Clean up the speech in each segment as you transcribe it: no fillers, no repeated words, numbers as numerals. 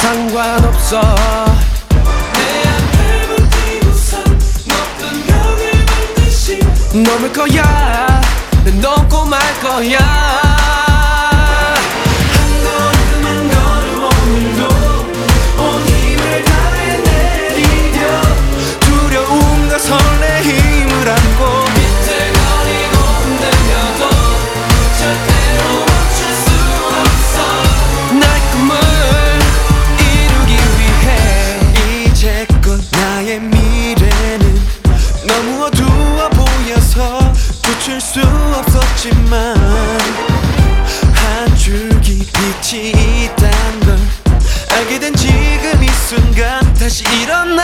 상관없어. 내 앞을 버티고선 높은 벽을 반드시 넘을 거야. 난 넘고 말 거야. 한 걸음 한 걸음 오늘도 온 힘을 다해 내디뎌 두려움과 설레임을 안고 비틀거리고 흔들려도 절대로 멈출 수 없어. 나의 꿈을 이루기 위해 이제껏 나의 미래는 너무 어두워 보여서 쫓을 수 없었지만 한 줄기 빛이 있단 걸 알게 된 지금 이 순간 다시 일어나.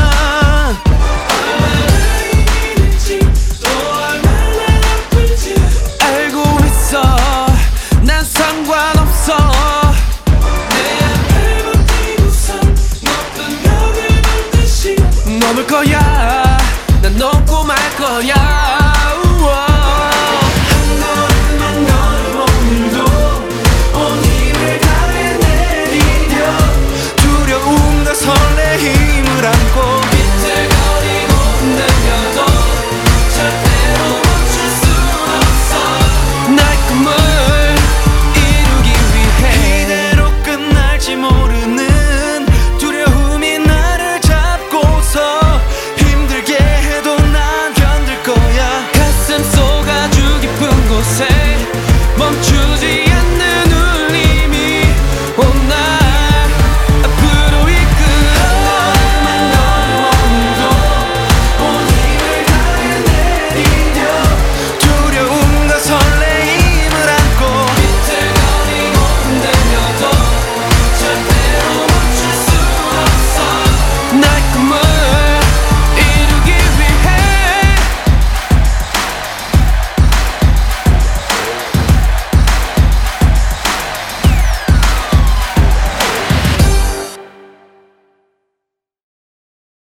얼마나 힘들지 또 얼마나 아플지 알고 있어. 난 상관없어. 내 앞을 버티고선 높은 벽을 반드시 넘을 거야. 난 넘고 말 거야.